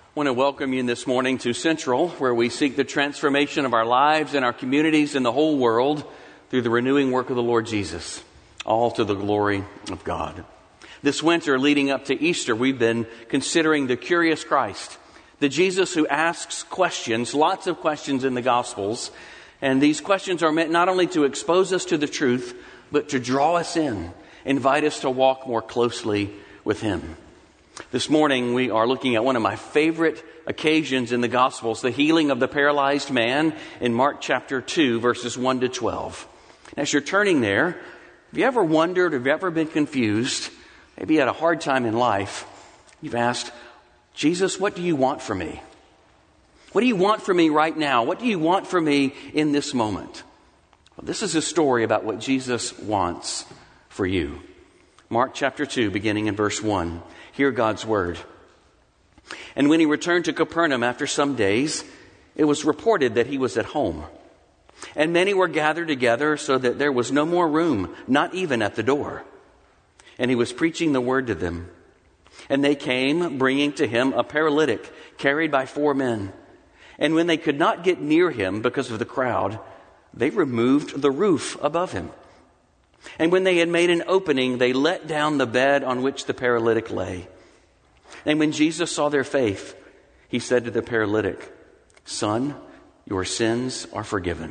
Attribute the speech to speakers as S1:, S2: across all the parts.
S1: I want to welcome you this morning to Central, where we seek the transformation of our lives and our communities and the whole world through the renewing work of the Lord Jesus, all to the glory of God. This winter leading up to Easter, we've been considering the curious Christ, the Jesus who asks questions, lots of questions in the Gospels. And these questions are meant not only to expose us to the truth, but to draw us in, invite us to walk more closely with Him. This morning, we are looking at one of my favorite occasions in the Gospels, the healing of the paralyzed man in Mark chapter 2, verses 1 to 12. As you're turning there, have you ever wondered, have you ever been confused, maybe you had a hard time in life, you've asked, Jesus, what do you want from me? What do you want from me right now? What do you want from me in this moment? Well, this is a story about what Jesus wants for you. Mark chapter 2, beginning in verse 1. Hear God's word. And when he returned to Capernaum after some days, it was reported that he was at home. And many were gathered together so that there was no more room, not even at the door. And he was preaching the word to them. And they came, bringing to him a paralytic carried by 4 men. And when they could not get near him because of the crowd, they removed the roof above him. And when they had made an opening, they let down the bed on which the paralytic lay. And when Jesus saw their faith, he said to the paralytic, "Son, your sins are forgiven."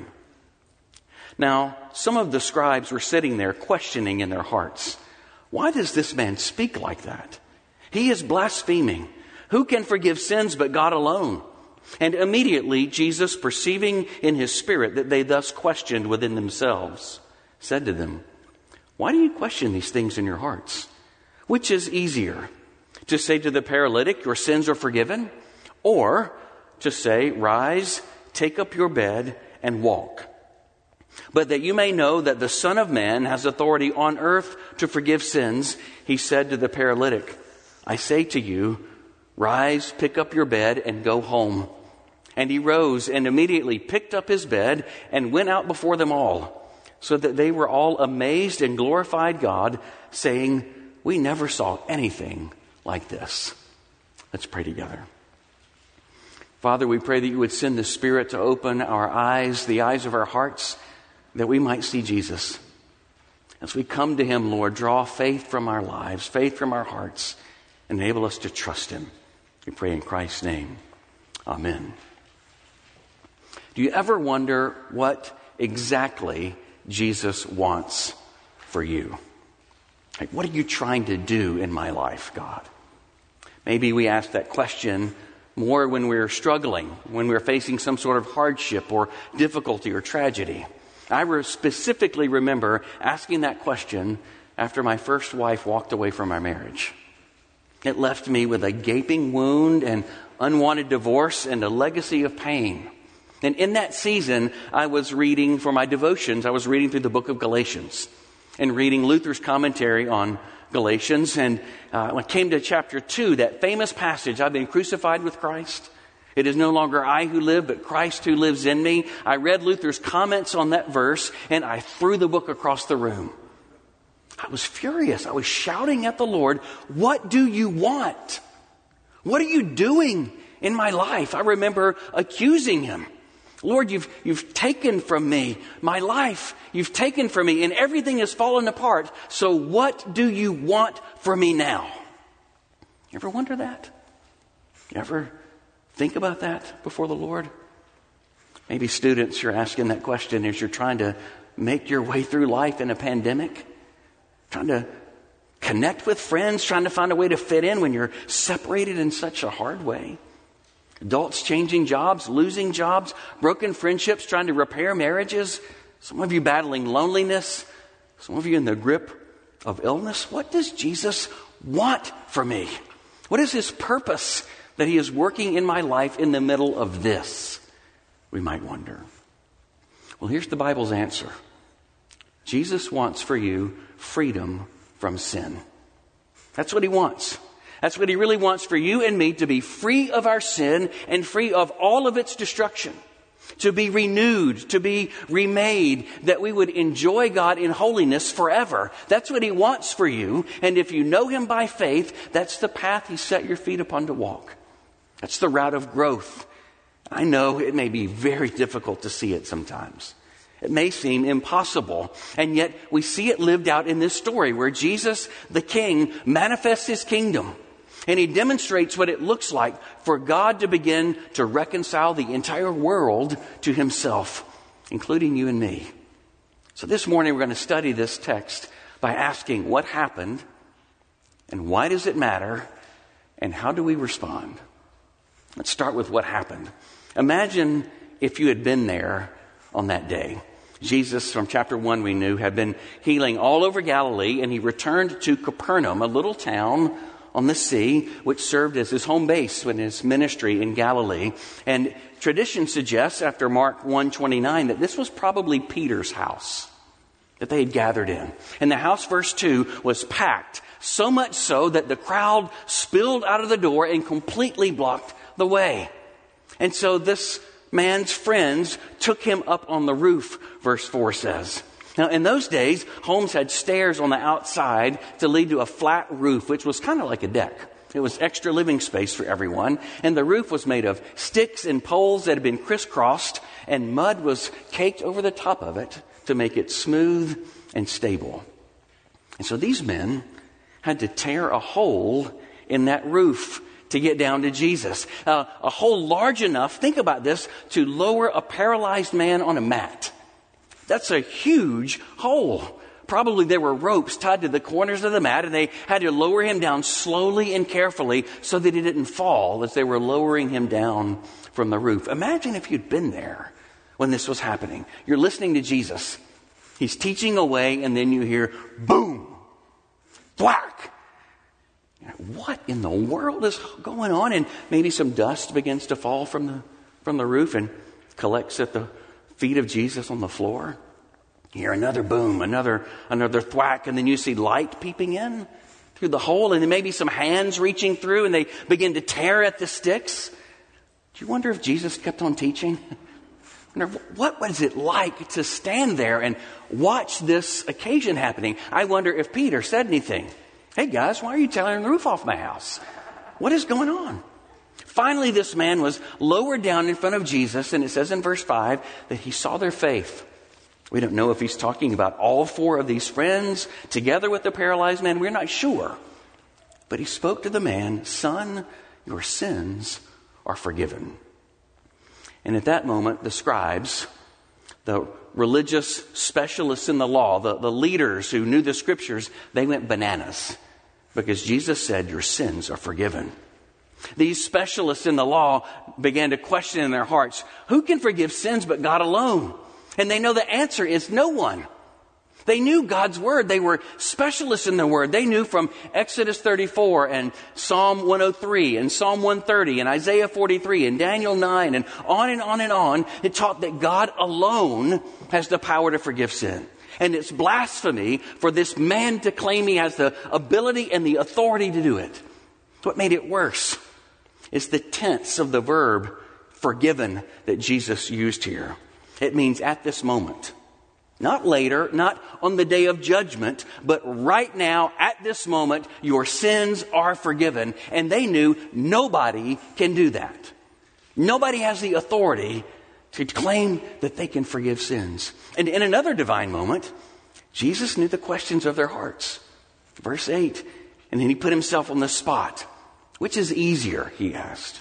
S1: Now, some of the scribes were sitting there questioning in their hearts, "Why does this man speak like that? He is blaspheming. Who can forgive sins but God alone?" And immediately Jesus, perceiving in his spirit that they thus questioned within themselves, said to them, "Why do you question these things in your hearts? Which is easier, to say to the paralytic, 'Your sins are forgiven,' or to say, 'Rise, take up your bed and walk'? But that you may know that the Son of Man has authority on earth to forgive sins," he said to the paralytic, "I say to you, rise, pick up your bed and go home." And he rose and immediately picked up his bed and went out before them all, so that they were all amazed and glorified God, saying, "We never saw anything like this." Let's pray together. Father, we pray that you would send the Spirit to open our eyes, the eyes of our hearts, that we might see Jesus. As we come to him, Lord, draw faith from our lives, faith from our hearts, enable us to trust him. We pray in Christ's name. Amen. Do you ever wonder what exactly Jesus wants for you? Like, what are you trying to do in my life, God? Maybe we ask that question more when we're struggling, when we're facing some sort of hardship or difficulty or tragedy. I specifically remember asking that question after my first wife walked away from our marriage. It left me with a gaping wound and unwanted divorce and a legacy of pain. And in that season, I was reading for my devotions, I was reading through the book of Galatians and reading Luther's commentary on Galatians. And when I came to chapter 2, that famous passage, "I've been crucified with Christ. It is no longer I who live, but Christ who lives in me." I read Luther's comments on that verse and I threw the book across the room. I was furious. I was shouting at the Lord, "What do you want? What are you doing in my life?" I remember accusing him. "Lord, you've taken from me my life. You've taken from me and everything has fallen apart. So what do you want from me now?" You ever wonder that? You ever think about that before the Lord? Maybe students, you're asking that question as you're trying to make your way through life in a pandemic, trying to connect with friends, trying to find a way to fit in when you're separated in such a hard way. Adults changing jobs, losing jobs, broken friendships, trying to repair marriages. Some of you battling loneliness. Some of you in the grip of illness. What does Jesus want from me? What is his purpose that he is working in my life in the middle of this? We might wonder. Well, here's the Bible's answer. Jesus wants for you freedom from sin. That's what he wants. That's what he really wants for you and me, to be free of our sin and free of all of its destruction. To be renewed, to be remade, that we would enjoy God in holiness forever. That's what he wants for you. And if you know him by faith, that's the path he set your feet upon to walk. That's the route of growth. I know it may be very difficult to see it sometimes. It may seem impossible, and yet we see it lived out in this story where Jesus, the King, manifests his kingdom, and he demonstrates what it looks like for God to begin to reconcile the entire world to himself, including you and me. So this morning we're going to study this text by asking what happened, and why does it matter, and how do we respond? Let's start with what happened. Imagine if you had been there on that day. Jesus, from chapter 1 we knew, had been healing all over Galilee, and he returned to Capernaum, a little town on the sea, which served as his home base in his ministry in Galilee. And tradition suggests, after Mark 1:29, that this was probably Peter's house that they had gathered in. And the house, verse 2, was packed, so much so that the crowd spilled out of the door and completely blocked the way. And so this man's friends took him up on the roof, verse 4 says. Now, in those days, homes had stairs on the outside to lead to a flat roof, which was kind of like a deck. It was extra living space for everyone. And the roof was made of sticks and poles that had been crisscrossed, and mud was caked over the top of it to make it smooth and stable. And so these men had to tear a hole in that roof to get down to Jesus. A hole large enough, think about this, to lower a paralyzed man on a mat. That's a huge hole. Probably there were ropes tied to the corners of the mat, and they had to lower him down slowly and carefully so that he didn't fall as they were lowering him down from the roof. Imagine if you'd been there when this was happening. You're listening to Jesus. He's teaching away, and then you hear, boom, thwack. What in the world is going on? And maybe some dust begins to fall from the roof and collects at the feet of Jesus on the floor. You hear another boom, another thwack, and then you see light peeping in through the hole, and then maybe some hands reaching through, and they begin to tear at the sticks. Do you wonder if Jesus kept on teaching? I wonder, what was it like to stand there and watch this occasion happening? I wonder if Peter said anything. Hey guys, why are you tearing the roof off my house? What is going on? Finally, this man was lowered down in front of Jesus, and it says in verse 5 that he saw their faith. We don't know if he's talking about all four of these friends together with the paralyzed man. We're not sure. But he spoke to the man, "Son, your sins are forgiven." And at that moment, the scribes, the religious specialists in the law, the leaders who knew the scriptures, they went bananas. Because Jesus said, "Your sins are forgiven." These specialists in the law began to question in their hearts, who can forgive sins but God alone? And they know the answer is no one. They knew God's word. They were specialists in the word. They knew from Exodus 34 and Psalm 103 and Psalm 130 and Isaiah 43 and Daniel 9 and on and on and on. It taught that God alone has the power to forgive sin. And it's blasphemy for this man to claim he has the ability and the authority to do it. What made it worse is the tense of the verb forgiven that Jesus used here. It means at this moment. Not later, not on the day of judgment, but right now, at this moment, your sins are forgiven. And they knew nobody can do that. Nobody has the authority to claim that they can forgive sins. And in another divine moment, Jesus knew the questions of their hearts. Verse 8, and then he put himself on the spot. Which is easier, he asked?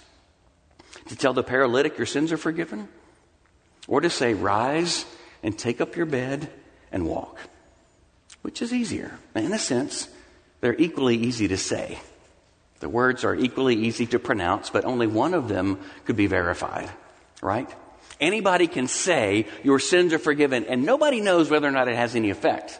S1: To tell the paralytic your sins are forgiven? Or to say, rise and take up your bed and walk? Which is easier? In a sense, they're equally easy to say. The words are equally easy to pronounce, but only one of them could be verified, right? Anybody can say your sins are forgiven, and nobody knows whether or not it has any effect.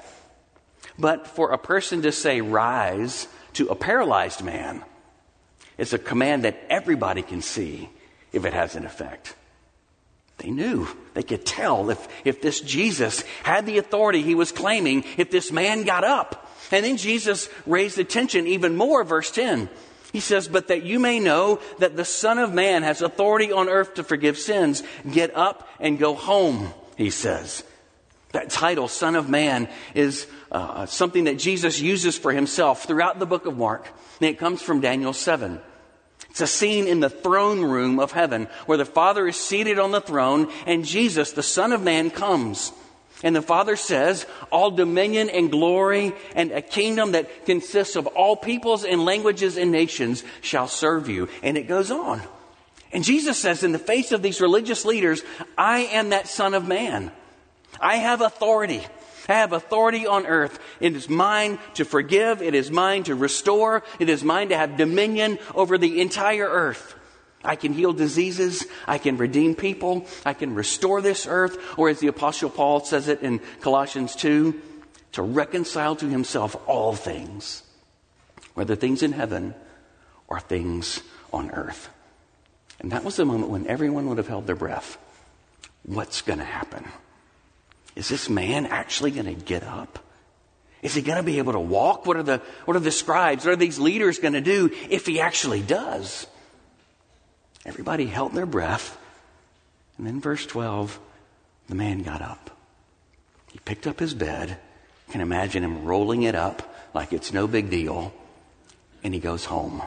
S1: But for a person to say rise to a paralyzed man, it's a command that everybody can see if it has an effect. They knew. They could tell if this Jesus had the authority he was claiming, if this man got up. And then Jesus raised attention even more, verse 10. He says, but that you may know that the Son of Man has authority on earth to forgive sins, get up and go home, he says. That title, Son of Man, is something that Jesus uses for himself throughout the book of Mark. And it comes from Daniel 7. It's a scene in the throne room of heaven where the Father is seated on the throne and Jesus, the Son of Man, comes. And the Father says, all dominion and glory and a kingdom that consists of all peoples and languages and nations shall serve you. And it goes on. And Jesus says in the face of these religious leaders, I am that Son of Man. I have authority. I have authority on earth. It is mine to forgive. It is mine to restore. It is mine to have dominion over the entire earth. I can heal diseases. I can redeem people. I can restore this earth. Or as the Apostle Paul says it in Colossians 2, to reconcile to himself all things, whether things in heaven or things on earth. And that was the moment when everyone would have held their breath. What's going to happen? Is this man actually going to get up? Is he going to be able to walk? What are the scribes, what are these leaders going to do if he actually does? Everybody held their breath. And then verse 12, the man got up. He picked up his bed. You can imagine him rolling it up like it's no big deal. And he goes home.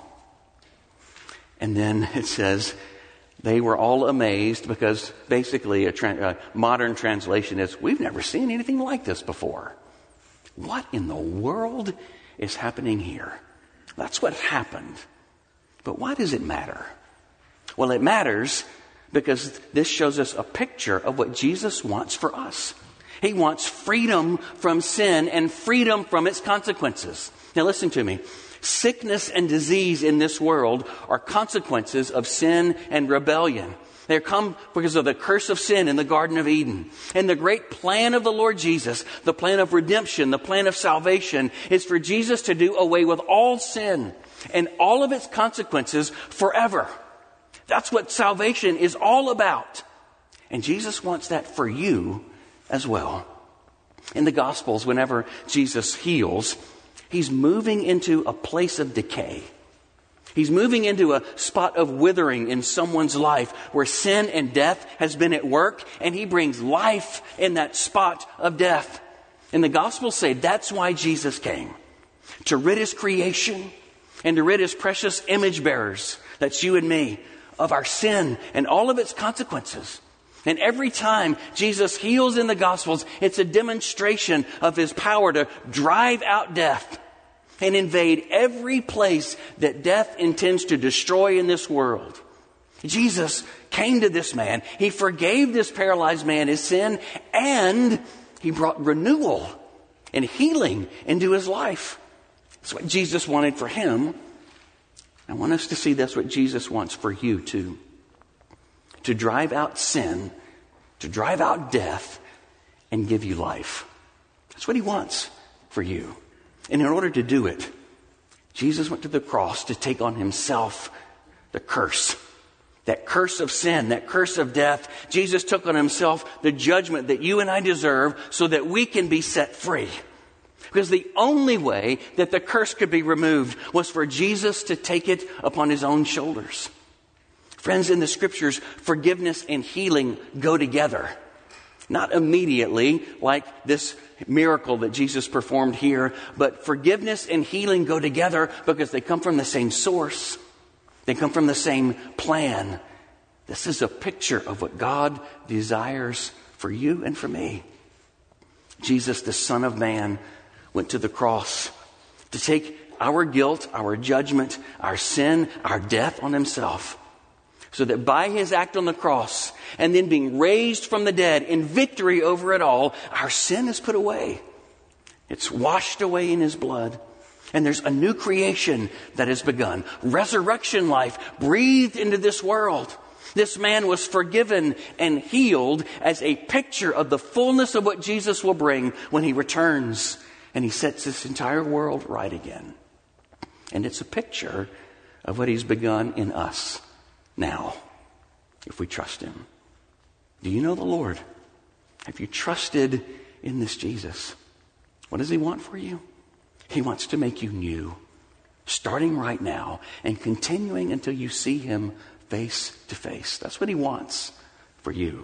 S1: And then it says, they were all amazed because basically a modern translation is, we've never seen anything like this before. What in the world is happening here? That's what happened. But why does it matter? Well, it matters because this shows us a picture of what Jesus wants for us. He wants freedom from sin and freedom from its consequences. Now listen to me. Sickness and disease in this world are consequences of sin and rebellion. They come because of the curse of sin in the Garden of Eden. And the great plan of the Lord Jesus, the plan of redemption, the plan of salvation, is for Jesus to do away with all sin and all of its consequences forever. That's what salvation is all about. And Jesus wants that for you as well. In the Gospels, whenever Jesus heals, he's moving into a place of decay. He's moving into a spot of withering in someone's life where sin and death has been at work, and he brings life in that spot of death. And the Gospels say that's why Jesus came. To rid his creation and to rid his precious image bearers, that's you and me, of our sin and all of its consequences. And every time Jesus heals in the Gospels, it's a demonstration of his power to drive out death and invade every place that death intends to destroy in this world. Jesus came to this man. He forgave this paralyzed man his sin, and he brought renewal and healing into his life. That's what Jesus wanted for him. I want us to see that's what Jesus wants for you too. To drive out sin, to drive out death, and give you life. That's what he wants for you. And in order to do it, Jesus went to the cross to take on himself the curse. That curse of sin, that curse of death. Jesus took on himself the judgment that you and I deserve so that we can be set free. Because the only way that the curse could be removed was for Jesus to take it upon his own shoulders. Friends, in the scriptures, forgiveness and healing go together. Not immediately like this miracle that Jesus performed here, but forgiveness and healing go together because they come from the same source. They come from the same plan. This is a picture of what God desires for you and for me. Jesus, the Son of Man, went to the cross to take our guilt, our judgment, our sin, our death on himself. So that by his act on the cross and then being raised from the dead in victory over it all, our sin is put away. It's washed away in his blood. And there's a new creation that has begun. Resurrection life breathed into this world. This man was forgiven and healed as a picture of the fullness of what Jesus will bring when he returns. And he sets this entire world right again. And it's a picture of what he's begun in us now, if we trust him. Do you know the Lord? Have you trusted in this Jesus? What does he want for you? He wants to make you new, starting right now and continuing until you see him face to face. That's what he wants for you.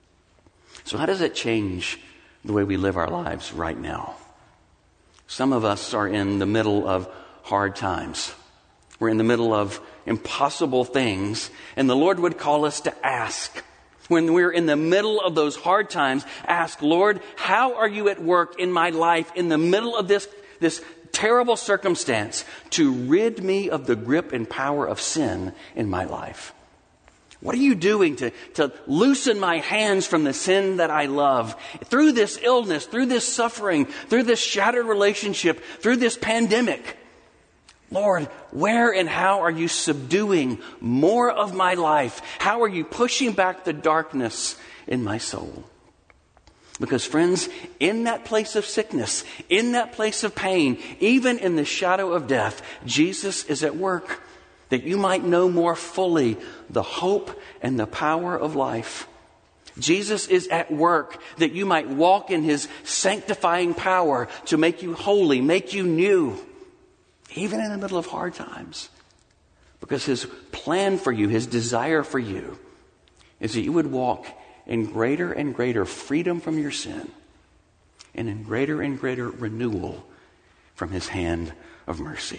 S1: So how does it change the way we live our lives right now? Some of us are in the middle of hard times. We're in the middle of impossible things, and the Lord would call us to ask. When we're in the middle of those hard times, ask, Lord, how are you at work in my life in the middle of this terrible circumstance to rid me of the grip and power of sin in my life? What are you doing to loosen my hands from the sin that I love? Through this illness, through this suffering, through this shattered relationship, through this pandemic, Lord, where and how are you subduing more of my life? How are you pushing back the darkness in my soul? Because friends, in that place of sickness, in that place of pain, even in the shadow of death, Jesus is at work, that you might know more fully the hope and the power of life. Jesus is at work that you might walk in his sanctifying power to make you holy, make you new, even in the middle of hard times. Because his plan for you, his desire for you, is that you would walk in greater and greater freedom from your sin and in greater and greater renewal from his hand of mercy.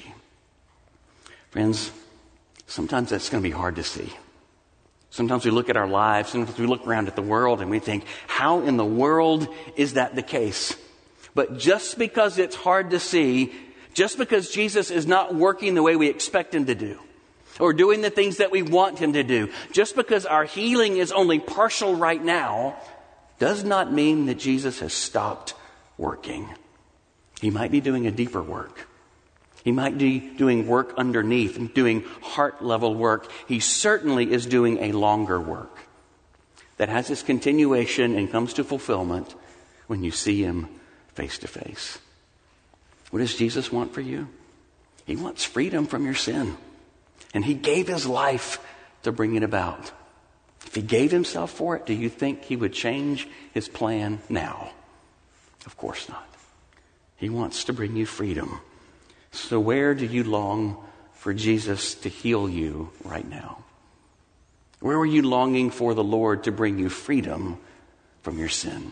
S1: Friends, sometimes that's going to be hard to see. Sometimes we look at our lives, sometimes we look around at the world and we think, how in the world is that the case? But just because it's hard to see, just because Jesus is not working the way we expect him to do, or doing the things that we want him to do, just because our healing is only partial right now, does not mean that Jesus has stopped working. He might be doing a deeper work. He might be doing work underneath, doing heart-level work. He certainly is doing a longer work that has its continuation and comes to fulfillment when you see him face to face. What does Jesus want for you? He wants freedom from your sin. And he gave his life to bring it about. If he gave himself for it, do you think he would change his plan now? Of course not. He wants to bring you freedom. So where do you long for Jesus to heal you right now? Where are you longing for the Lord to bring you freedom from your sin?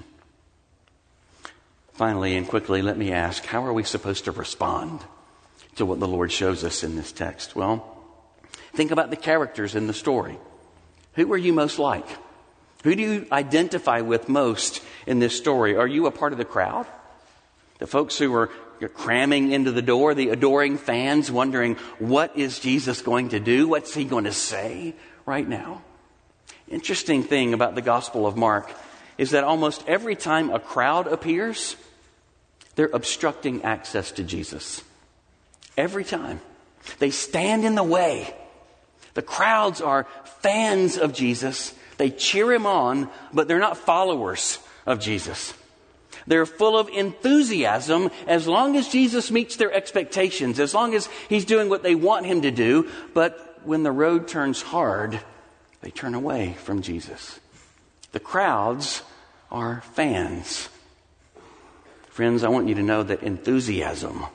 S1: Finally and quickly, let me ask, how are we supposed to respond to what the Lord shows us in this text? Well, think about the characters in the story. Who are you most like? Who do you identify with most in this story? Are you a part of the crowd? The folks who are cramming into the door, the adoring fans wondering, what is Jesus going to do? What's he going to say right now? Interesting thing about the Gospel of Mark is that almost every time a crowd appears, they're obstructing access to Jesus. Every time. They stand in the way. The crowds are fans of Jesus. They cheer him on, but they're not followers of Jesus. They're full of enthusiasm as long as Jesus meets their expectations, as long as he's doing what they want him to do. But when the road turns hard, they turn away from Jesus. The crowds are fans. Friends, I want you to know that enthusiasm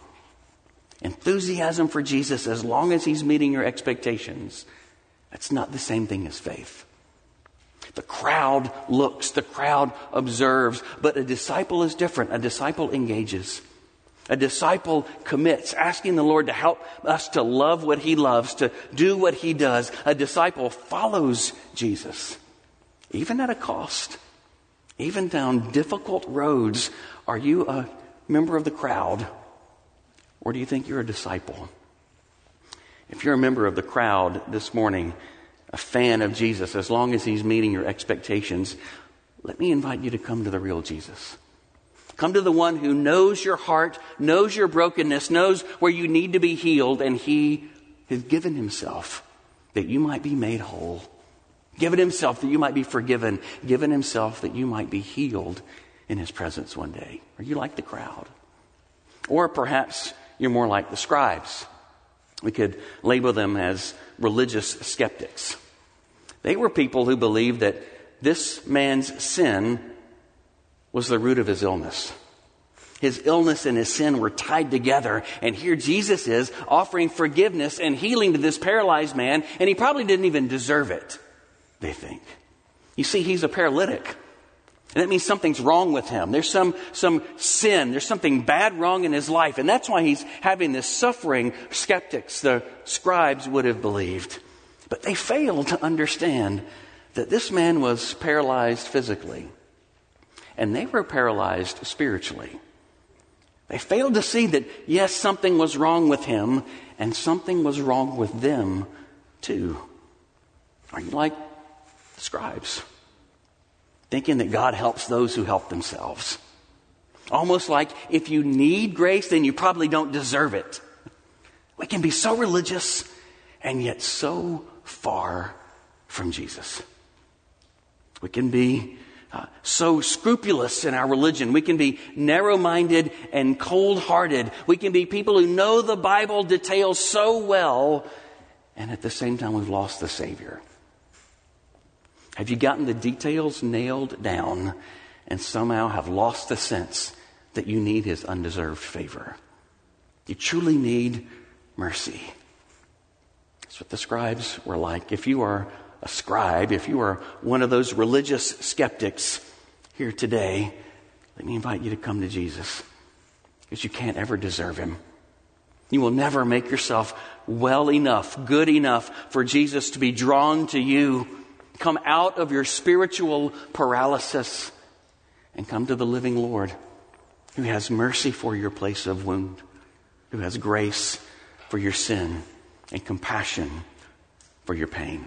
S1: for Jesus, as long as he's meeting your expectations, that's not the same thing as faith. The crowd looks, the crowd observes, but a disciple is different. A disciple engages. A disciple commits, asking the Lord to help us to love what he loves, to do what he does. A disciple follows Jesus, even at a cost, even down difficult roads. Are you a member of the crowd, or do you think you're a disciple? If you're a member of the crowd this morning, a fan of Jesus, as long as he's meeting your expectations, let me invite you to come to the real Jesus. Come to the one who knows your heart, knows your brokenness, knows where you need to be healed, and he has given himself that you might be made whole. Given himself that you might be forgiven. Given himself that you might be healed in his presence one day. Are you like the crowd? Or perhaps you're more like the scribes. We could label them as religious skeptics. They were people who believed that this man's sin was the root of his illness. His illness and his sin were tied together. And here Jesus is offering forgiveness and healing to this paralyzed man. And he probably didn't even deserve it, they think. You see, he's a paralytic. And that means something's wrong with him. There's some sin. There's something bad wrong in his life. And that's why he's having this suffering. Skeptics, the scribes, would have believed. But they failed to understand that this man was paralyzed physically. And they were paralyzed spiritually. They failed to see that, yes, something was wrong with him. And something was wrong with them, too. Are you like the scribes? Thinking that God helps those who help themselves. Almost like if you need grace, then you probably don't deserve it. We can be so religious and yet so far from Jesus. We can be so scrupulous in our religion. We can be narrow-minded and cold-hearted. We can be people who know the Bible details so well, and at the same time we've lost the Savior. Have you gotten the details nailed down and somehow have lost the sense that you need His undeserved favor? You truly need mercy. That's what the scribes were like. If you are a scribe, if you are one of those religious skeptics here today, let me invite you to come to Jesus, because you can't ever deserve Him. You will never make yourself well enough, good enough for Jesus to be drawn to you. Come out of your spiritual paralysis and come to the living Lord, who has mercy for your place of wound, who has grace for your sin and compassion for your pain.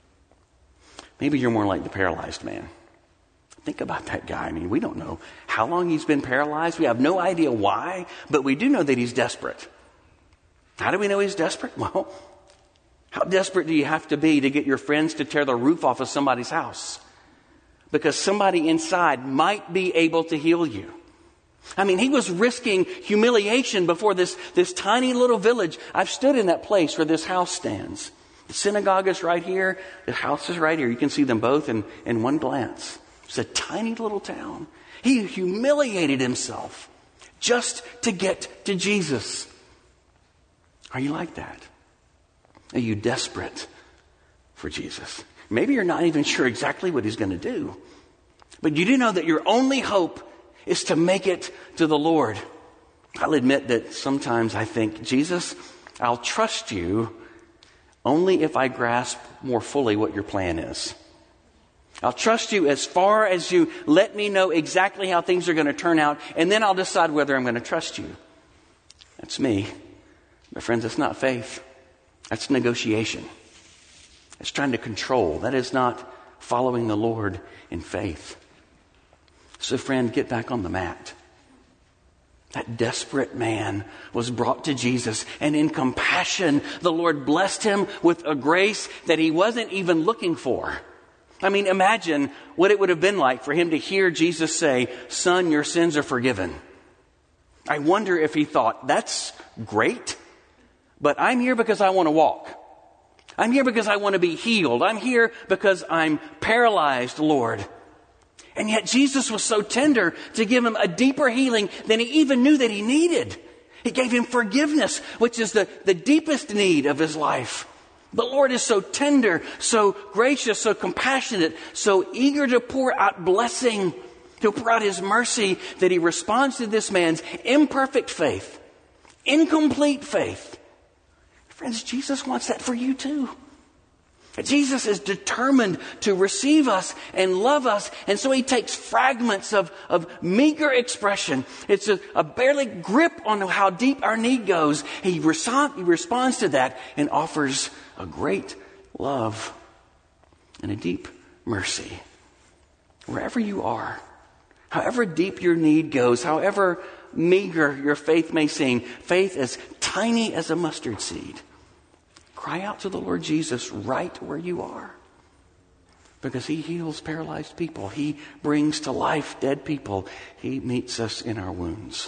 S1: Maybe you're more like the paralyzed man. Think about that guy. I mean, we don't know how long he's been paralyzed. We have no idea why, but we do know that he's desperate. How do we know he's desperate? Well, how desperate do you have to be to get your friends to tear the roof off of somebody's house? Because somebody inside might be able to heal you. I mean, he was risking humiliation before this tiny little village. I've stood in that place where this house stands. The synagogue is right here. The house is right here. You can see them both in one glance. It's a tiny little town. He humiliated himself just to get to Jesus. Are you like that? Are you desperate for Jesus? Maybe you're not even sure exactly what He's going to do. But you do know that your only hope is to make it to the Lord. I'll admit that sometimes I think, Jesus, I'll trust you only if I grasp more fully what your plan is. I'll trust you as far as you let me know exactly how things are going to turn out, and then I'll decide whether I'm going to trust you. That's me. But friends, it's not faith. That's negotiation. It's trying to control. That is not following the Lord in faith. So friend, get back on the mat. That desperate man was brought to Jesus, and in compassion, the Lord blessed him with a grace that he wasn't even looking for. I mean, imagine what it would have been like for him to hear Jesus say, "Son, your sins are forgiven." I wonder if he thought, that's great, but I'm here because I want to walk. I'm here because I want to be healed. I'm here because I'm paralyzed, Lord. And yet Jesus was so tender to give him a deeper healing than he even knew that he needed. He gave him forgiveness, which is the deepest need of his life. The Lord is so tender, so gracious, so compassionate, so eager to pour out blessing, to pour out His mercy, that He responds to this man's imperfect faith, incomplete faith. Friends, Jesus wants that for you too. Jesus is determined to receive us and love us, and so He takes fragments of meager expression. It's a barely grip on how deep our need goes. He responds to that and offers a great love and a deep mercy. Wherever you are, however deep your need goes, however meager your faith may seem, faith as tiny as a mustard seed, cry out to the Lord Jesus right where you are, because He heals paralyzed people. He brings to life dead people. He meets us in our wounds.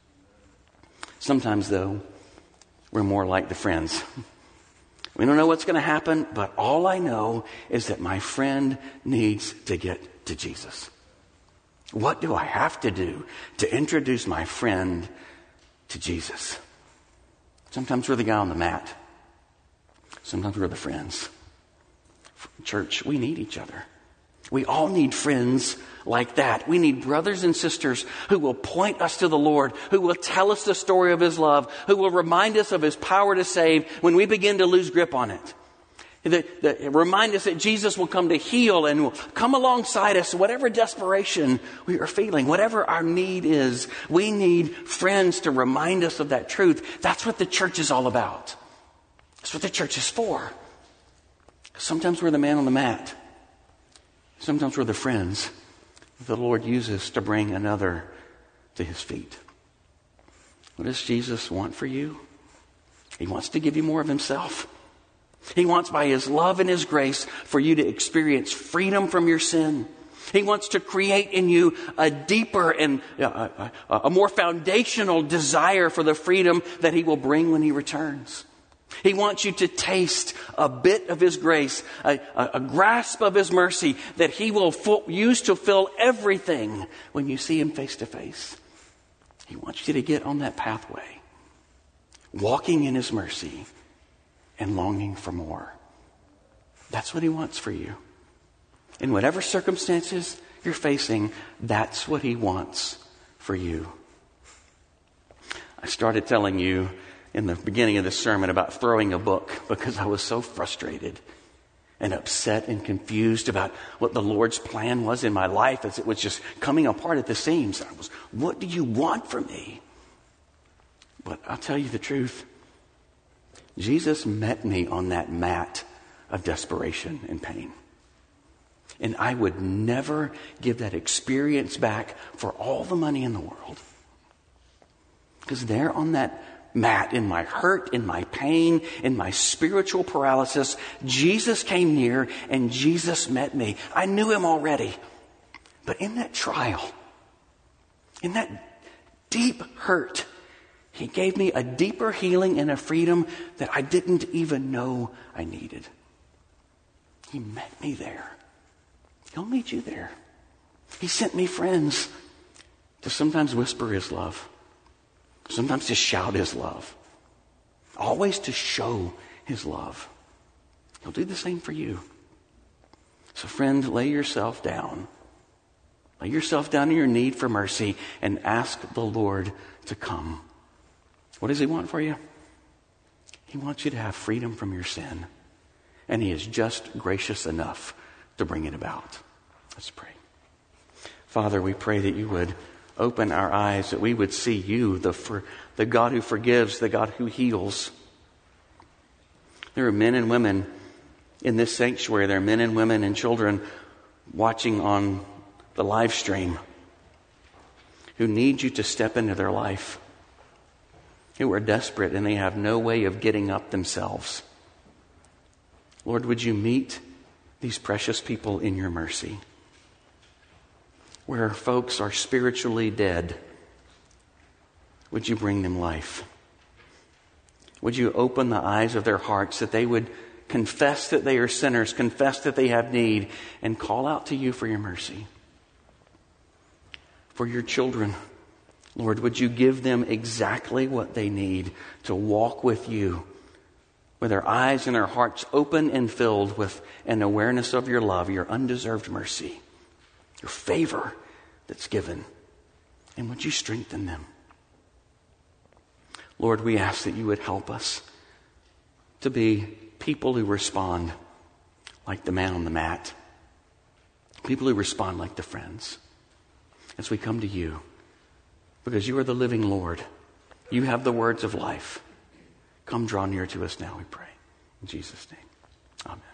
S1: Sometimes, though, we're more like the friends. We don't know what's going to happen, but all I know is that my friend needs to get to Jesus. What do I have to do to introduce my friend to Jesus? Sometimes we're the guy on the mat. Sometimes we're the friends. Church, we need each other. We all need friends like that. We need brothers and sisters who will point us to the Lord, who will tell us the story of His love, who will remind us of His power to save when we begin to lose grip on it. Remind us that Jesus will come to heal and will come alongside us, whatever desperation we are feeling, whatever our need is. We need friends to remind us of that truth. That's what the church is all about. That's what the church is for. Sometimes we're the man on the mat. Sometimes we're the friends that the Lord uses to bring another to His feet. What does Jesus want for you? He wants to give you more of Himself. He wants, by His love and His grace, for you to experience freedom from your sin. He wants to create in you a deeper and a more foundational desire for the freedom that He will bring when He returns. He wants you to taste a bit of His grace, a grasp of His mercy that He will use to fill everything when you see Him face to face. He wants you to get on that pathway, walking in His mercy and longing for more. That's what He wants for you. In whatever circumstances you're facing, that's what He wants for you. I started telling you in the beginning of this sermon about throwing a book because I was so frustrated and upset and confused about what the Lord's plan was in my life as it was just coming apart at the seams. What do you want from me? But I'll tell you the truth. Jesus met me on that mat of desperation and pain. And I would never give that experience back for all the money in the world. Because there on that mat, in my hurt, in my pain, in my spiritual paralysis, Jesus came near and Jesus met me. I knew Him already. But in that trial, in that deep hurt, He gave me a deeper healing and a freedom that I didn't even know I needed. He met me there. He'll meet you there. He sent me friends to sometimes whisper His love, sometimes to shout His love, always to show His love. He'll do the same for you. So friend, lay yourself down. Lay yourself down in your need for mercy and ask the Lord to come. What does He want for you? He wants you to have freedom from your sin. And He is just gracious enough to bring it about. Let's pray. Father, we pray that You would open our eyes, that we would see You, the God who forgives, the God who heals. There are men and women in this sanctuary. There are men and women and children watching on the live stream who need You to step into their life, who are desperate and they have no way of getting up themselves. Lord, would You meet these precious people in Your mercy? Where folks are spiritually dead, would You bring them life? Would You open the eyes of their hearts that they would confess that they are sinners, confess that they have need, and call out to You for Your mercy? For Your children, Lord, would You give them exactly what they need to walk with You, with their eyes and their hearts open and filled with an awareness of Your love, Your undeserved mercy, Your favor that's given. And would You strengthen them? Lord, we ask that You would help us to be people who respond like the man on the mat, people who respond like the friends as we come to You. Because You are the living Lord. You have the words of life. Come draw near to us now, we pray. In Jesus' name, amen.